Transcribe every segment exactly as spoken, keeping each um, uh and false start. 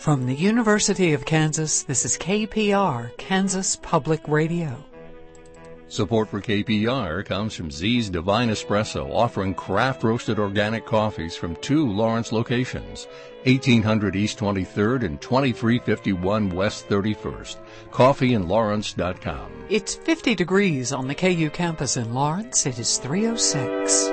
From the University of Kansas, this is K P R, Kansas Public Radio. Support for K P R comes from Z's Divine Espresso, offering craft-roasted organic coffees from two Lawrence locations, eighteen hundred East twenty-third and twenty-three fifty-one West thirty-first. coffee in lawrence dot com. It's fifty degrees on the K U campus in Lawrence. It is three oh six.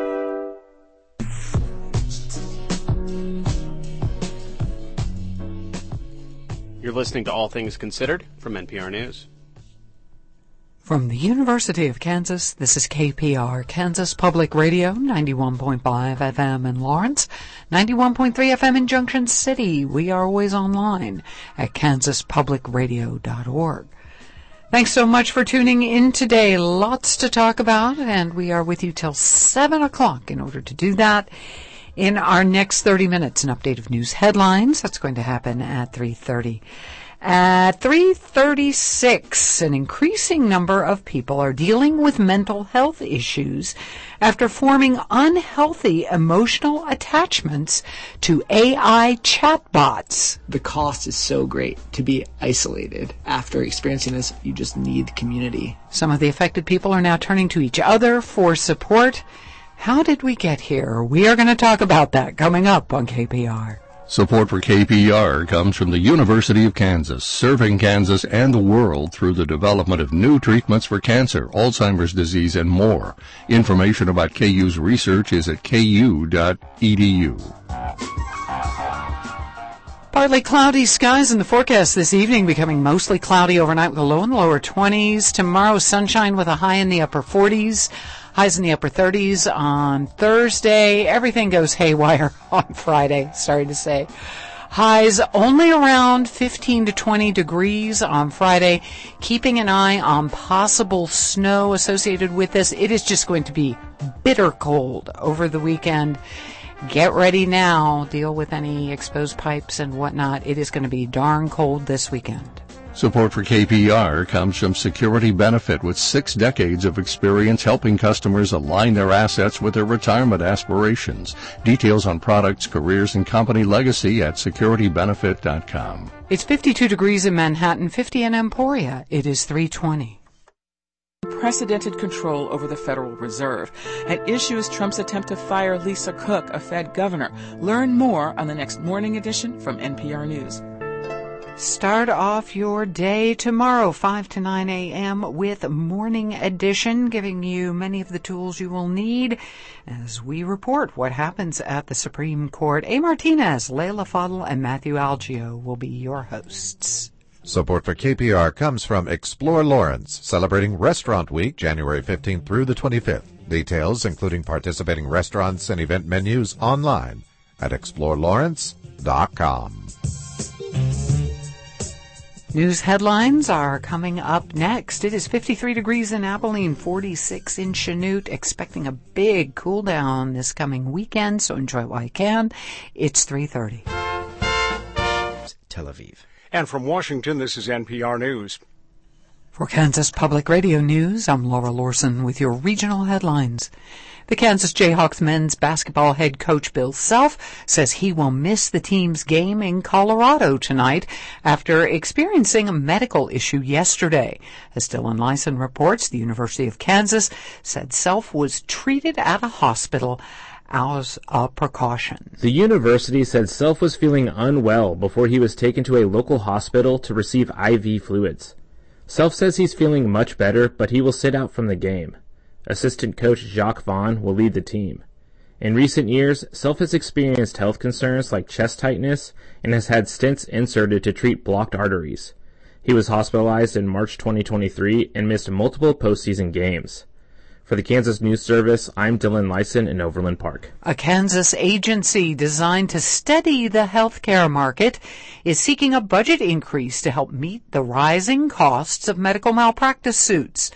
You're listening to All Things Considered from N P R News. From the University of Kansas, this is K P R, Kansas Public Radio, ninety-one point five F M in Lawrence, ninety-one point three F M in Junction City. We are always online at kansas public radio dot org. Thanks so much for tuning in today. Lots to talk about, and we are with you till seven o'clock in order to do that. In our next thirty minutes, an update of news headlines. That's going to happen at three thirty. At three thirty-six, an increasing number of people are dealing with mental health issues after forming unhealthy emotional attachments to A I chatbots. The cost is so great to be isolated. After experiencing this, you just need community. Some of the affected people are now turning to each other for support. How did we get here? We are going to talk about that coming up on K P R. Support for K P R comes from the University of Kansas, serving Kansas and the world through the development of new treatments for cancer, Alzheimer's disease, and more. Information about K U's research is at k u dot e d u. Partly cloudy skies in the forecast this evening, becoming mostly cloudy overnight with a low in the lower twenties. Tomorrow, sunshine with a high in the upper forties. Highs in the upper thirties on Thursday. Everything goes haywire on Friday, sorry to say. Highs only around fifteen to twenty degrees on Friday. Keeping an eye on possible snow associated with this. It is just going to be bitter cold over the weekend. Get ready now. Deal with any exposed pipes and whatnot. It is going to be darn cold this weekend. Support for K P R comes from Security Benefit, with six decades of experience helping customers align their assets with their retirement aspirations. Details on products, careers, and company legacy at security benefit dot com. It's fifty-two degrees in Manhattan, fifty in Emporia. It is three twenty. Unprecedented control over the Federal Reserve. At issue is Trump's attempt to fire Lisa Cook, a Fed governor. Learn more on the next morning edition from N P R News. Start off your day tomorrow, five to nine a.m. with Morning Edition, giving you many of the tools you will need as we report what happens at the Supreme Court. A. Martinez, Layla Fadl, and Matthew Algio will be your hosts. Support for K P R comes from Explore Lawrence, celebrating Restaurant Week, January fifteenth through the twenty-fifth. Details, including participating restaurants and event menus, online at explore lawrence dot com. News headlines are coming up next. It is fifty-three degrees in Abilene, forty-six in Chanute, expecting a big cool down this coming weekend, so enjoy it while you can. It's three thirty. Tel Aviv. And from Washington, this is N P R News. For Kansas Public Radio News, I'm Laura Lorson with your regional headlines. The Kansas Jayhawks men's basketball head coach Bill Self says he will miss the team's game in Colorado tonight after experiencing a medical issue yesterday. As Dylan Lyson reports, the University of Kansas said Self was treated at a hospital as a precaution. The university said Self was feeling unwell before he was taken to a local hospital to receive I V fluids. Self says he's feeling much better, but he will sit out from the game. Assistant coach Jacques Vaughn will lead the team. In recent years, Self has experienced health concerns like chest tightness and has had stents inserted to treat blocked arteries. He was hospitalized in March twenty twenty-three and missed multiple postseason games. For the Kansas News Service, I'm Dylan Lyson in Overland Park. A Kansas agency designed to steady the healthcare market is seeking a budget increase to help meet the rising costs of medical malpractice suits.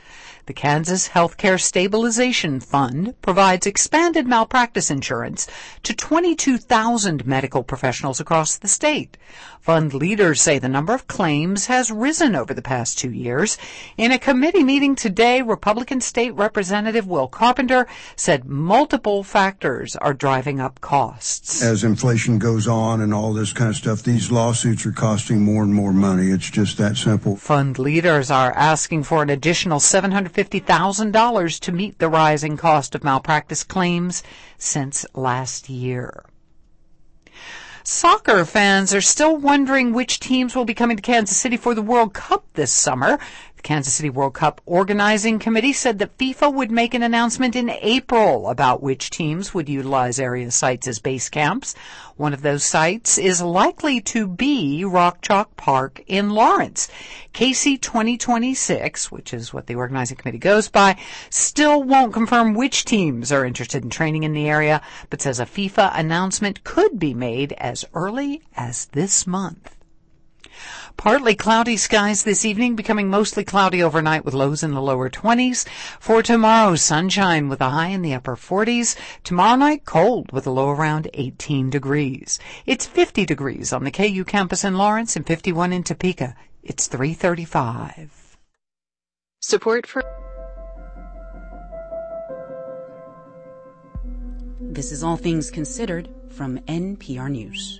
The Kansas Healthcare Stabilization Fund provides expanded malpractice insurance to twenty-two thousand medical professionals across the state. Fund leaders say the number of claims has risen over the past two years. In a committee meeting today, Republican State Representative Will Carpenter said multiple factors are driving up costs. As inflation goes on and all this kind of stuff, these lawsuits are costing more and more money. It's just that simple. Fund leaders are asking for an additional seven hundred fifty thousand dollars to meet the rising cost of malpractice claims since last year. Soccer fans are still wondering which teams will be coming to Kansas City for the World Cup this summer. The Kansas City World Cup Organizing Committee said that FIFA would make an announcement in April about which teams would utilize area sites as base camps. One of those sites is likely to be Rock Chalk Park in Lawrence. K C twenty twenty-six, which is what the organizing committee goes by, still won't confirm which teams are interested in training in the area, but says a FIFA announcement could be made as early as this month. Partly cloudy skies this evening, becoming mostly cloudy overnight with lows in the lower twenties. For tomorrow, sunshine with a high in the upper forties. Tomorrow night, cold with a low around eighteen degrees. It's fifty degrees on the K U campus in Lawrence and fifty-one in Topeka. It's three thirty-five. Support for... This is All Things Considered from N P R News.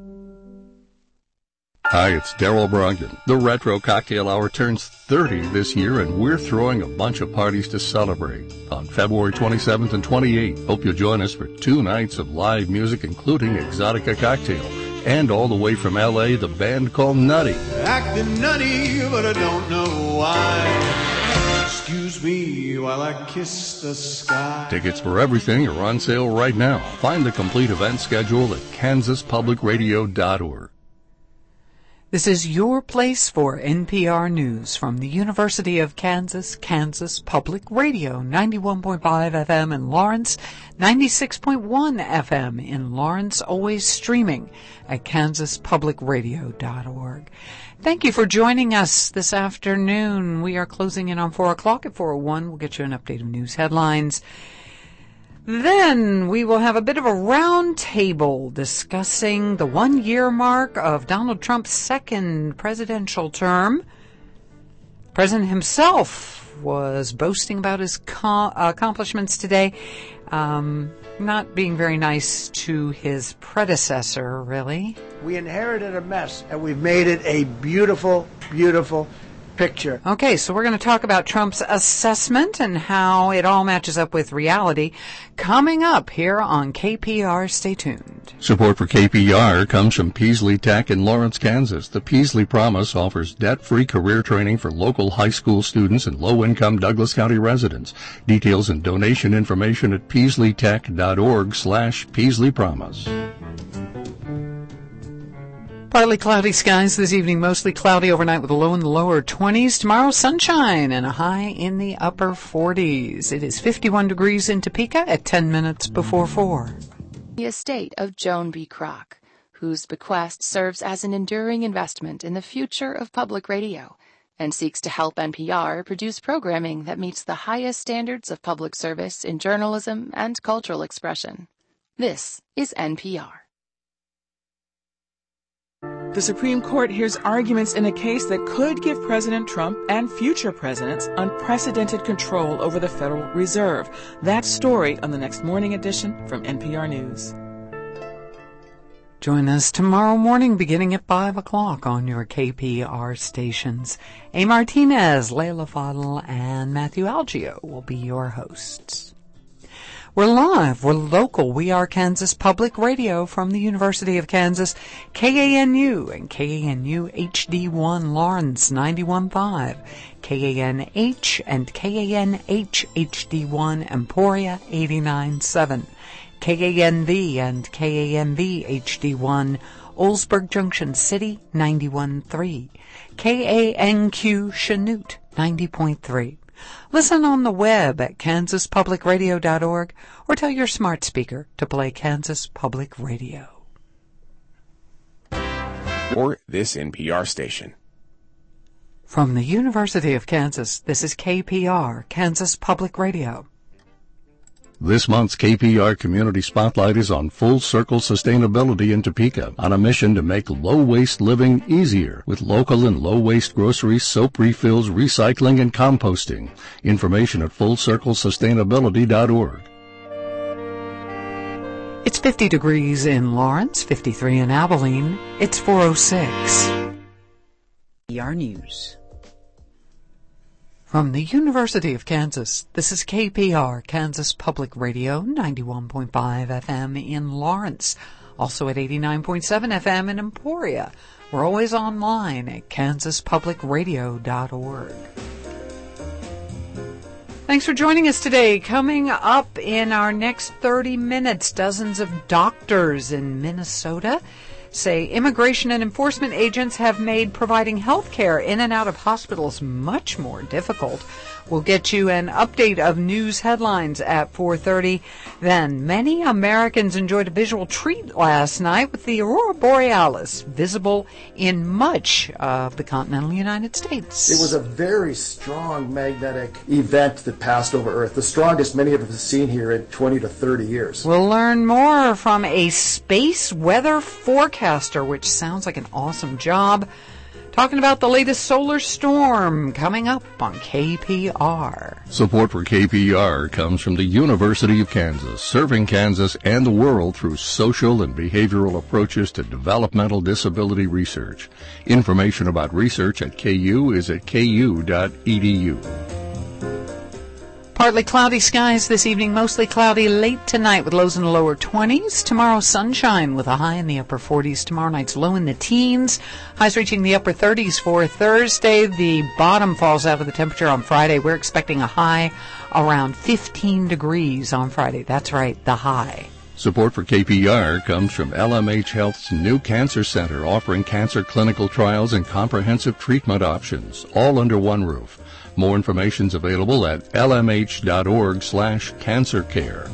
Hi, it's Daryl Brogdon. The Retro Cocktail Hour turns thirty this year, and we're throwing a bunch of parties to celebrate on February twenty-seventh and twenty-eighth. Hope you'll join us for two nights of live music, including Exotica Cocktail. And all the way from L A, the band called Nutty. Acting nutty, but I don't know why. Excuse me while I kiss the sky. Tickets for everything are on sale right now. Find the complete event schedule at kansas public radio dot org. This is your place for N P R News from the University of Kansas, Kansas Public Radio, ninety-one point five F M in Lawrence, ninety-six point one F M in Lawrence, always streaming at kansas public radio dot org. Thank you for joining us this afternoon. We are closing in on four o'clock. At four oh one, we'll get you an update of news headlines. Then we will have a bit of a round table discussing the one-year mark of Donald Trump's second presidential term. The president himself was boasting about his co- accomplishments today, um, not being very nice to his predecessor, really. We inherited a mess, and we've made it a beautiful, beautiful picture. Okay, so we're going to talk about Trump's assessment and how it all matches up with reality coming up here on K P R. Stay tuned. Support for K P R comes from Peasley Tech in Lawrence, Kansas. The Peasley Promise offers debt-free career training for local high school students and low-income Douglas County residents. Details and donation information at peasley tech dot org slash Peasley Promise. Partly cloudy skies this evening, mostly cloudy overnight with a low in the lower twenties. Tomorrow, sunshine and a high in the upper forties. It is fifty-one degrees in Topeka at ten minutes before four. The estate of Joan B. Kroc, whose bequest serves as an enduring investment in the future of public radio and seeks to help N P R produce programming that meets the highest standards of public service in journalism and cultural expression. This is N P R. The Supreme Court hears arguments in a case that could give President Trump and future presidents unprecedented control over the Federal Reserve. That story on the next morning edition from N P R News. Join us tomorrow morning beginning at five o'clock on your K P R stations. A. Martinez, Layla Fadl, and Matthew Algio will be your hosts. We're live, we're local, we are Kansas Public Radio from the University of Kansas, K A N U and K A N U H D one Lawrence ninety-one point five, K A N H and K A N H H D one Emporia eighty-nine point seven, K A N V and K A N V H D one Oldsburg Junction City ninety-one point three, K A N Q Chanute ninety point three. Listen on the web at kansas public radio dot org or tell your smart speaker to play Kansas Public Radio. Or this N P R station. From the University of Kansas, this is K P R, Kansas Public Radio. This month's K P R Community Spotlight is on Full Circle Sustainability in Topeka, on a mission to make low-waste living easier with local and low-waste groceries, soap refills, recycling, and composting. Information at full circle sustainability dot org. It's fifty degrees in Lawrence, fifty-three in Abilene. It's four oh six. K P R News. From the University of Kansas, this is K P R, Kansas Public Radio, ninety-one point five F M in Lawrence. Also at eighty-nine point seven F M in Emporia. We're always online at kansas public radio dot org. Thanks for joining us today. Coming up in our next thirty minutes, dozens of doctors in Minnesota say immigration and enforcement agents have made providing health care in and out of hospitals much more difficult. We'll get you an update of news headlines at four thirty. Then, many Americans enjoyed a visual treat last night with the Aurora Borealis visible in much of the continental United States. It was a very strong magnetic event that passed over Earth, the strongest many of us have seen here in twenty to thirty years. We'll learn more from a space weather forecaster, which sounds like an awesome job. Talking about the latest solar storm coming up on K P R. Support for K P R comes from the University of Kansas, serving Kansas and the world through social and behavioral approaches to developmental disability research. Information about research at K U is at k u dot e d u. Partly cloudy skies this evening, mostly cloudy late tonight with lows in the lower twenties. Tomorrow, sunshine with a high in the upper forties. Tomorrow night's low in the teens. Highs reaching the upper thirties for Thursday. The bottom falls out of the temperature on Friday. We're expecting a high around fifteen degrees on Friday. That's right, the high. Support for K P R comes from L M H Health's new Cancer Center, offering cancer clinical trials and comprehensive treatment options, all under one roof. More information is available at l m h dot org slash cancer care.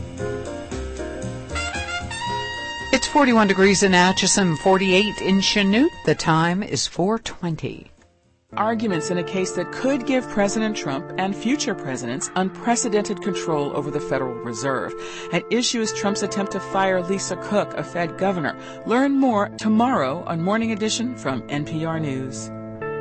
It's forty-one degrees in Atchison, forty-eight in Chanute. The time is four twenty. Arguments in a case that could give President Trump and future presidents unprecedented control over the Federal Reserve. At issue is Trump's attempt to fire Lisa Cook, a Fed governor. Learn more tomorrow on Morning Edition from N P R News.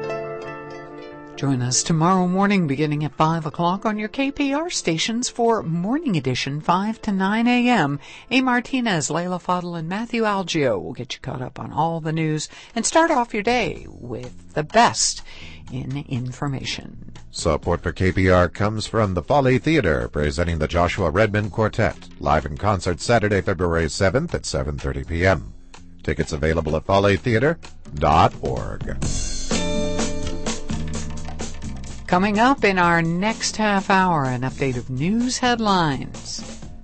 Join us tomorrow morning beginning at five o'clock on your K P R stations for Morning Edition, five to nine a.m. A. Martinez, Layla Fadl, and Matthew Algio will get you caught up on all the news and start off your day with the best in information. Support for K P R comes from the Folly Theater, presenting the Joshua Redman Quartet, live in concert Saturday, February seventh at seven thirty p.m. Tickets available at folly theater dot org. Coming up in our next half hour, an update of news headlines.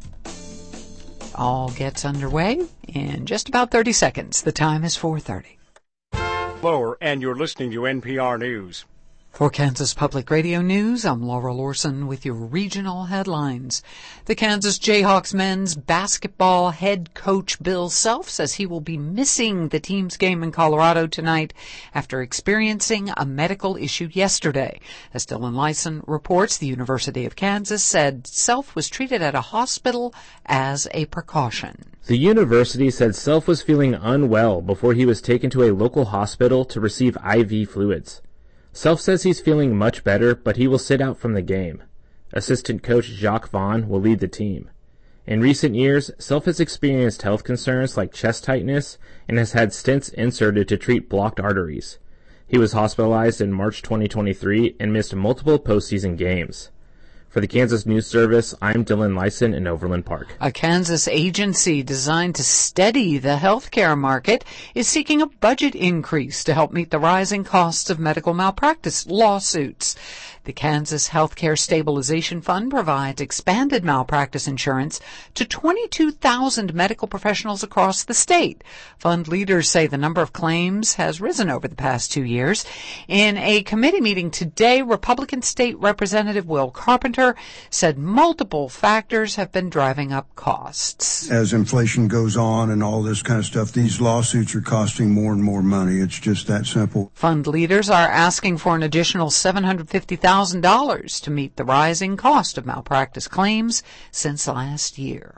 All gets underway in just about thirty seconds. The time is four thirty. Lower, and you're listening to N P R News. For Kansas Public Radio News, I'm Laura Lorson with your regional headlines. The Kansas Jayhawks men's basketball head coach Bill Self says he will be missing the team's game in Colorado tonight after experiencing a medical issue yesterday. As Dylan Lyson reports, the University of Kansas said Self was treated at a hospital as a precaution. The university said Self was feeling unwell before he was taken to a local hospital to receive I V fluids. Self says he's feeling much better, but he will sit out from the game. Assistant coach Jacques Vaughn will lead the team. In recent years, Self has experienced health concerns like chest tightness and has had stents inserted to treat blocked arteries. He was hospitalized in March twenty twenty-three and missed multiple postseason games. For the Kansas News Service, I'm Dylan Lyson in Overland Park. A Kansas agency designed to steady the healthcare market is seeking a budget increase to help meet the rising costs of medical malpractice lawsuits. The Kansas Healthcare Stabilization Fund provides expanded malpractice insurance to twenty-two thousand medical professionals across the state. Fund leaders say the number of claims has risen over the past two years. In a committee meeting today, Republican State Representative Will Carpenter said multiple factors have been driving up costs. As inflation goes on and all this kind of stuff, these lawsuits are costing more and more money. It's just that simple. Fund leaders are asking for an additional seven hundred fifty thousand dollars to meet the rising cost of malpractice claims since last year.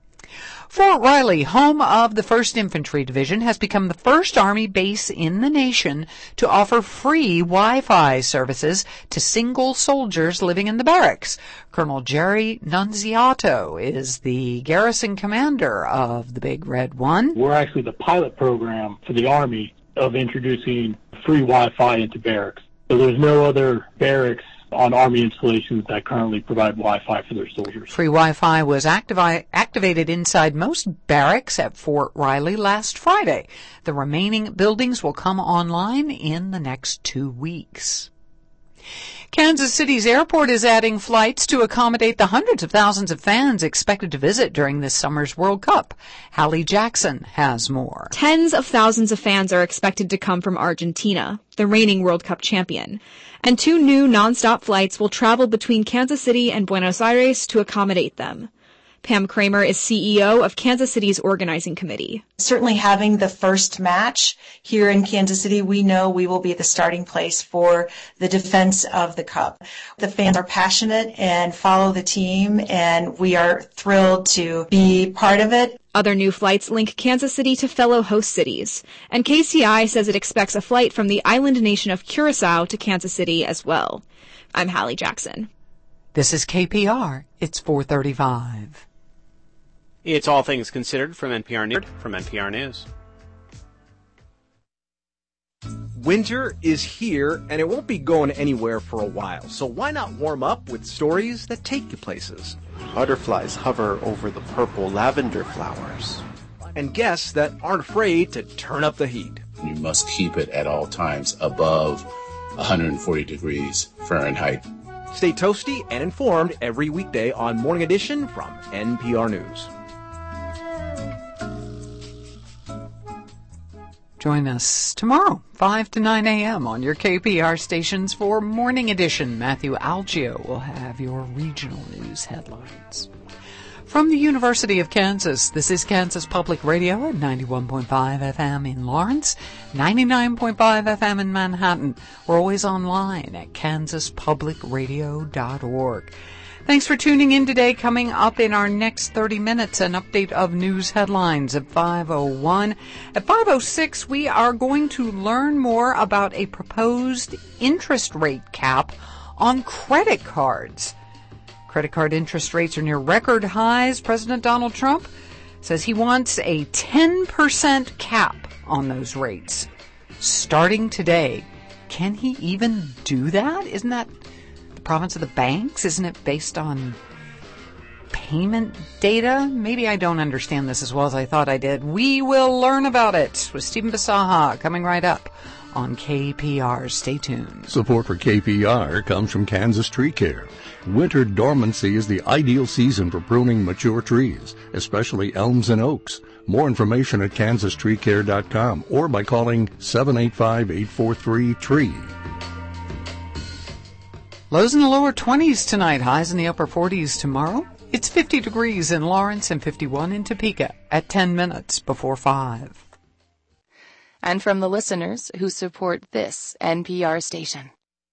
Fort Riley, home of the first Infantry Division, has become the first Army base in the nation to offer free Wi-Fi services to single soldiers living in the barracks. Colonel Jerry Nunziato is the garrison commander of the Big Red One. We're actually the pilot program for the Army of introducing free Wi-Fi into barracks. So there's no other barracks on Army installations that currently provide Wi-Fi for their soldiers. Free Wi-Fi was activi- activated inside most barracks at Fort Riley last Friday. The remaining buildings will come online in the next two weeks. Kansas City's airport is adding flights to accommodate the hundreds of thousands of fans expected to visit during this summer's World Cup. Hallie Jackson has more. Tens of thousands of fans are expected to come from Argentina, the reigning World Cup champion. And two new nonstop flights will travel between Kansas City and Buenos Aires to accommodate them. Pam Kramer is C E O of Kansas City's organizing committee. Certainly having the first match here in Kansas City, we know we will be the starting place for the defense of the cup. The fans are passionate and follow the team, and we are thrilled to be part of it. Other new flights link Kansas City to fellow host cities, and K C I says it expects a flight from the island nation of Curacao to Kansas City as well. I'm Hallie Jackson. This is K P R. It's four thirty-five. It's All Things Considered from N P R News. From N P R News. Winter is here, and it won't be going anywhere for a while, so why not warm up with stories that take you places? Butterflies hover over the purple lavender flowers. And guests that aren't afraid to turn up the heat. You must keep it at all times above one hundred forty degrees Fahrenheit. Stay toasty and informed every weekday on Morning Edition from N P R News. Join us tomorrow, five to nine a.m. on your K P R stations for Morning Edition. Matthew Algio will have your regional news headlines. From the University of Kansas, this is Kansas Public Radio at ninety-one point five F M in Lawrence, ninety-nine point five F M in Manhattan. We're always online at kansas public radio dot org. Thanks for tuning in today. Coming up in our next thirty minutes, an update of news headlines at five oh one. At five oh six, we are going to learn more about a proposed interest rate cap on credit cards. Credit card interest rates are near record highs. President Donald Trump says he wants a ten percent cap on those rates starting today. Can he even do that? Isn't that province of the banks? Isn't it based on payment data? Maybe I don't understand this as well as I thought I did. We will learn about it with Stephen Basaha coming right up on K P R. Stay tuned. Support for K P R comes from Kansas Tree Care. Winter dormancy is the ideal season for pruning mature trees, especially elms and oaks. More information at kansas tree care dot com or by calling seven eight five, eight four three, T R E E. Lows in the lower twenties tonight, highs in the upper forties tomorrow. It's fifty degrees in Lawrence and fifty-one in Topeka at ten minutes before five. And from the listeners who support this N P R station.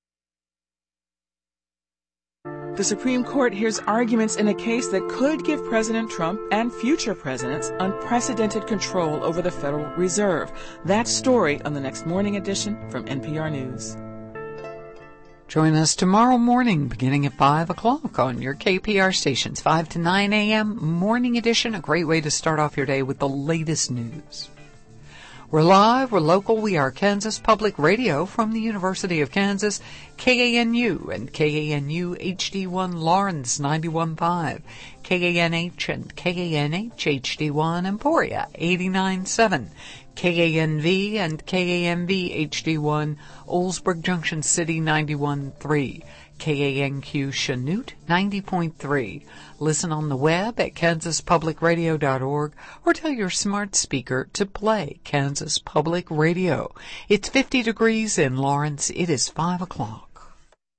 The Supreme Court hears arguments in a case that could give President Trump and future presidents unprecedented control over the Federal Reserve. That story on the next Morning Edition from N P R News. Join us tomorrow morning beginning at five o'clock on your K P R stations, five to nine a.m. Morning Edition, a great way to start off your day with the latest news. We're live, we're local, we are Kansas Public Radio from the University of Kansas, K A N U and K A N U H D one Lawrence ninety-one point five, K A N H and K A N H H D one Emporia eighty-nine point seven, K A N V and K A M V H D one Oldsburg Junction City ninety-one point three, K A N Q Chanute ninety point three. Listen on the web at kansas public radio dot org or tell your smart speaker to play Kansas Public Radio. It's fifty degrees in Lawrence. It is five o'clock.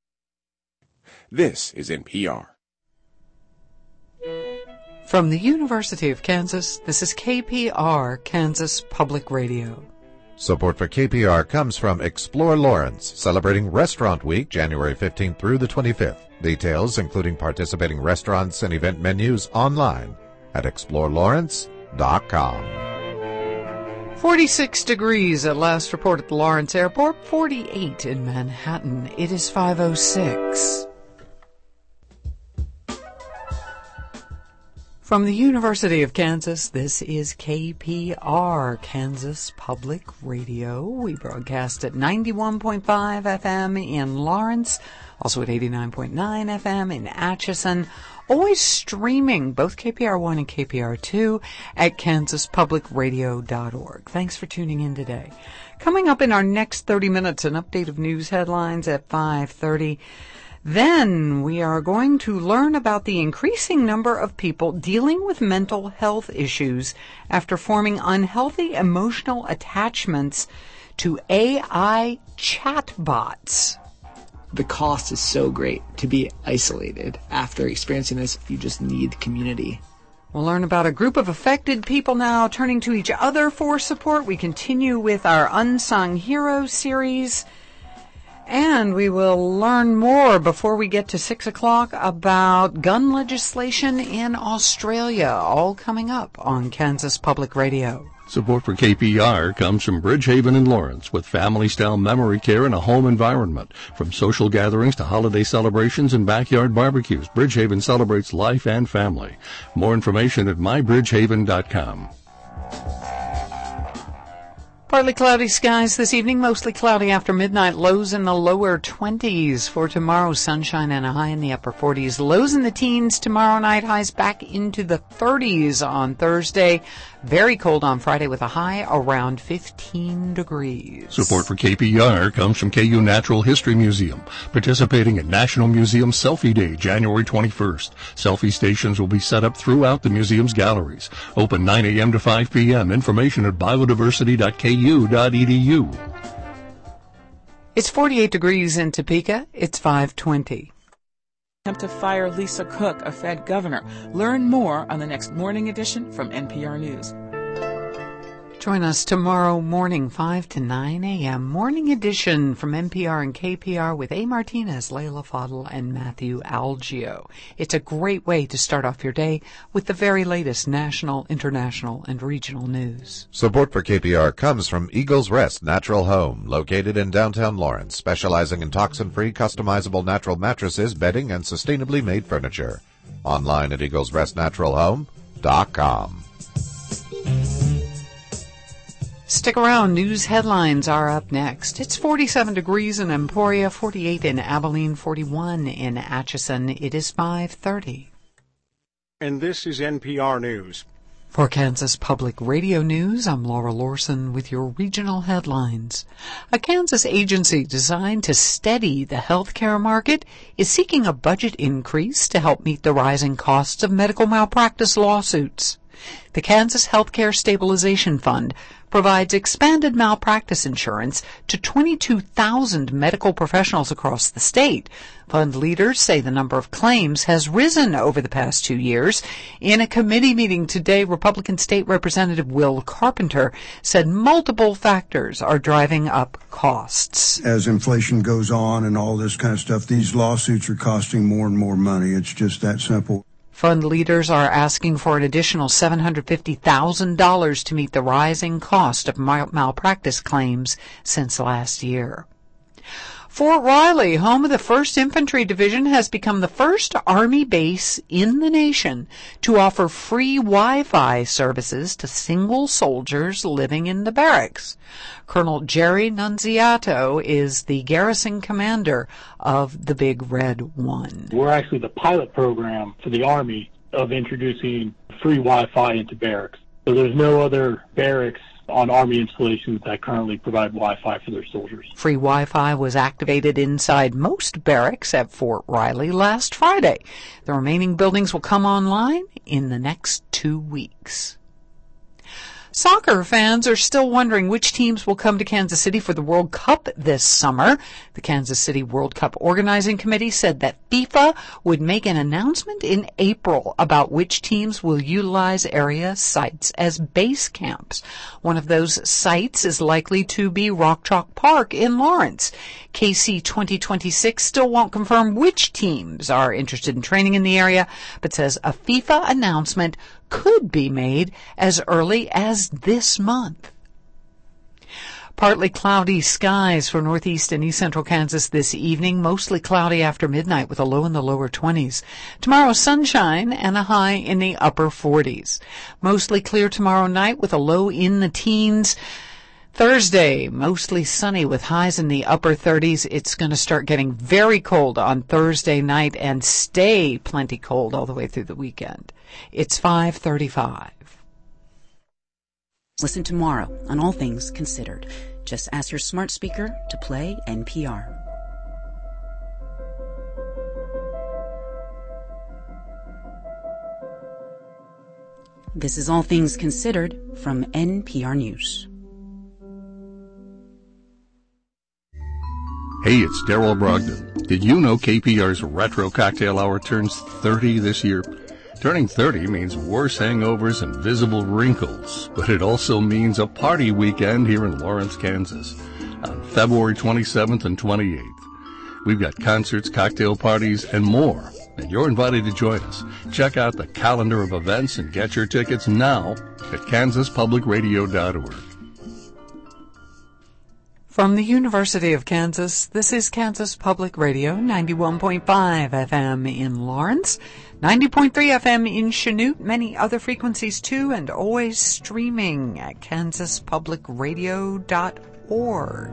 This is N P R. From the University of Kansas, this is K P R, Kansas Public Radio. Support for K P R comes from Explore Lawrence, celebrating Restaurant Week, January fifteenth through the twenty-fifth. Details, including participating restaurants and event menus, online at explore lawrence dot com. forty-six degrees at last report at the Lawrence Airport, forty-eight in Manhattan. It is five oh six. From the University of Kansas, this is K P R, Kansas Public Radio. We broadcast at ninety-one point five F M in Lawrence, also at eighty-nine point nine F M in Atchison. Always streaming both K P R one and K P R two at kansas public radio dot org. Thanks for tuning in today. Coming up in our next thirty minutes, an update of news headlines at five thirty. Then we are going to learn about the increasing number of people dealing with mental health issues after forming unhealthy emotional attachments to A I chatbots. The cost is so great to be isolated. After experiencing this, you just need community. We'll learn about a group of affected people now turning to each other for support. We continue with our Unsung Heroes series. And we will learn more before we get to six o'clock about gun legislation in Australia, all coming up on Kansas Public Radio. Support for K P R comes from Bridgehaven in Lawrence with family-style memory care in a home environment. From social gatherings to holiday celebrations and backyard barbecues, Bridgehaven celebrates life and family. More information at my bridgehaven dot com. Partly cloudy skies this evening, mostly cloudy after midnight, lows in the lower twenties. For tomorrow, sunshine and a high in the upper forties. Lows in the teens tomorrow night, highs back into the thirties on Thursday. Very cold on Friday with a high around fifteen degrees. Support for K P R comes from K U Natural History Museum, participating in National Museum Selfie Day, January twenty-first. Selfie stations will be set up throughout the museum's galleries. Open nine a.m. to five p.m. Information at biodiversity dot k u dot e d u. It's forty-eight degrees in Topeka. It's five twenty. Attempt to fire Lisa Cook, a Fed governor. Learn more on the next morning edition from N P R News. Join us tomorrow morning, five to nine a.m. Morning edition from N P R and K P R with A. Martinez, Layla Fadl, and Matthew Algio. It's a great way to start off your day with the very latest national, international, and regional news. Support for K P R comes from Eagles Rest Natural Home, located in downtown Lawrence, specializing in toxin-free, customizable natural mattresses, bedding, and sustainably made furniture. Online at eagles rest natural home dot com. Stick around. News headlines are up next. It's forty-seven degrees in Emporia, forty-eight in Abilene, forty-one in Atchison. It is five thirty. And this is N P R News. For Kansas Public Radio News, I'm Laura Lorson with your regional headlines. A Kansas agency designed to steady the healthcare market is seeking a budget increase to help meet the rising costs of medical malpractice lawsuits. The Kansas Healthcare Stabilization Fund provides expanded malpractice insurance to twenty-two thousand medical professionals across the state. Fund leaders say the number of claims has risen over the past two years. In a committee meeting today, Republican State Representative Will Carpenter said multiple factors are driving up costs. As inflation goes on and all this kind of stuff, these lawsuits are costing more and more money. It's just that simple. Fund leaders are asking for an additional seven hundred fifty thousand dollars to meet the rising cost of mal- malpractice claims since last year. Fort Riley, home of the first Infantry Division, has become the first Army base in the nation to offer free Wi-Fi services to single soldiers living in the barracks. Colonel Jerry Nunziato is the garrison commander of the Big Red One. We're actually the pilot program for the Army of introducing free Wi-Fi into barracks. So there's no other barracks on Army installations that currently provide Wi-Fi for their soldiers. Free Wi-Fi was activated inside most barracks at Fort Riley last Friday. The remaining buildings will come online in the next two weeks. Soccer fans are still wondering which teams will come to Kansas City for the World Cup this summer. The Kansas City World Cup Organizing Committee said that FIFA would make an announcement in April about which teams will utilize area sites as base camps. One of those sites is likely to be Rock Chalk Park in Lawrence. K C twenty twenty-six still won't confirm which teams are interested in training in the area, but says a FIFA announcement could be made as early as this month. Partly cloudy skies for northeast and east central Kansas this evening, mostly cloudy after midnight with a low in the lower twenties. Tomorrow, sunshine and a high in the upper forties. Mostly clear tomorrow night with a low in the teens. Thursday, mostly sunny with highs in the upper thirties. It's going to start getting very cold on Thursday night and stay plenty cold all the way through the weekend. It's five thirty-five. Listen tomorrow on All Things Considered. Just ask your smart speaker to play N P R. This is All Things Considered from N P R News. Hey, it's Daryl Brogdon. Did you know K P R's Retro Cocktail Hour turns thirty this year? Turning thirty means worse hangovers and visible wrinkles, but it also means a party weekend here in Lawrence, Kansas, on February twenty-seventh and twenty-eighth. We've got concerts, cocktail parties, and more, and you're invited to join us. Check out the calendar of events and get your tickets now at kansas public radio dot org. From the University of Kansas, this is Kansas Public Radio, ninety-one point five F M in Lawrence, ninety point three F M in Chanute, many other frequencies too, and always streaming at kansas public radio dot org.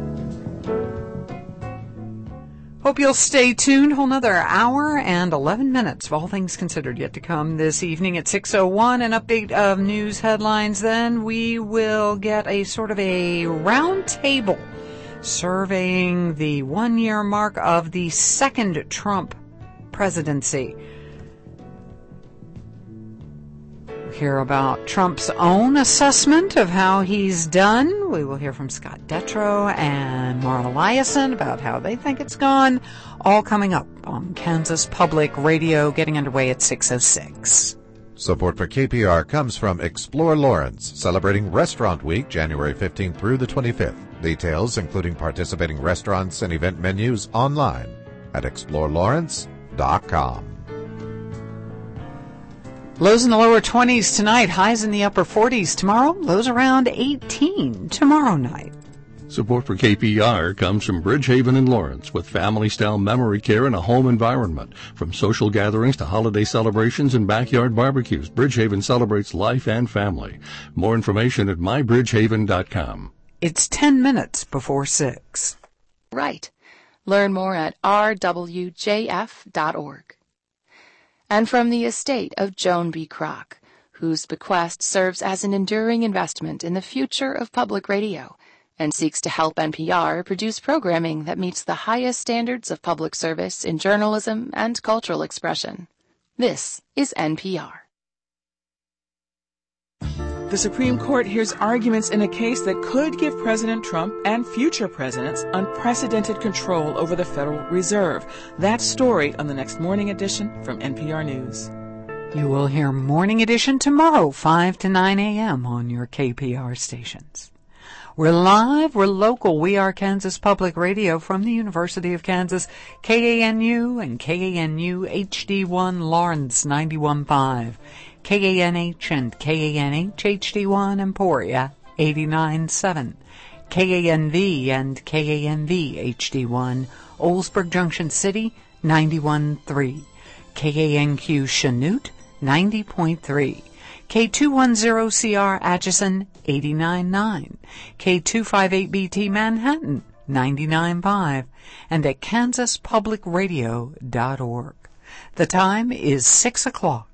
Hope you'll stay tuned. Whole another hour and eleven minutes of All Things Considered yet to come this evening at six oh one. An update of news headlines. Then we will get a sort of a round table surveying the one-year mark of the second Trump presidency. Hear about Trump's own assessment of how he's done. We will hear from Scott Detrow and Maura Eliason about how they think it's gone. All coming up on Kansas Public Radio, getting underway at six oh six. Support for K P R comes from Explore Lawrence, celebrating Restaurant Week, January fifteenth through the twenty-fifth. Details, including participating restaurants and event menus, online at explore lawrence dot com. Lows in the lower twenties tonight, highs in the upper forties tomorrow, lows around eighteen tomorrow night. Support for K P R comes from Bridgehaven in Lawrence, with family-style memory care in a home environment. From social gatherings to holiday celebrations and backyard barbecues, Bridgehaven celebrates life and family. More information at my bridgehaven dot com. It's ten minutes before six. Right. Learn more at r w j f dot org. And from the estate of Joan B. Kroc, whose bequest serves as an enduring investment in the future of public radio and seeks to help N P R produce programming that meets the highest standards of public service in journalism and cultural expression. This is N P R. The Supreme Court hears arguments in a case that could give President Trump and future presidents unprecedented control over the Federal Reserve. That story on the next Morning Edition from N P R News. You will hear Morning Edition tomorrow, five to nine a.m. on your K P R stations. We're live, we're local, we are Kansas Public Radio from the University of Kansas, K A N U and K A N U H D one Lawrence ninety-one point five. K A N H and K A N H H D one Emporia eighty-nine point seven. K A N V and K A N V H D one Oldsburg Junction City ninety-one point three. K A N Q Chanute ninety point three. K two ten C R Atchison eighty-nine point nine. K two fifty-eight B T Manhattan ninety-nine point five. And at kansas public radio dot org. The time is six o'clock.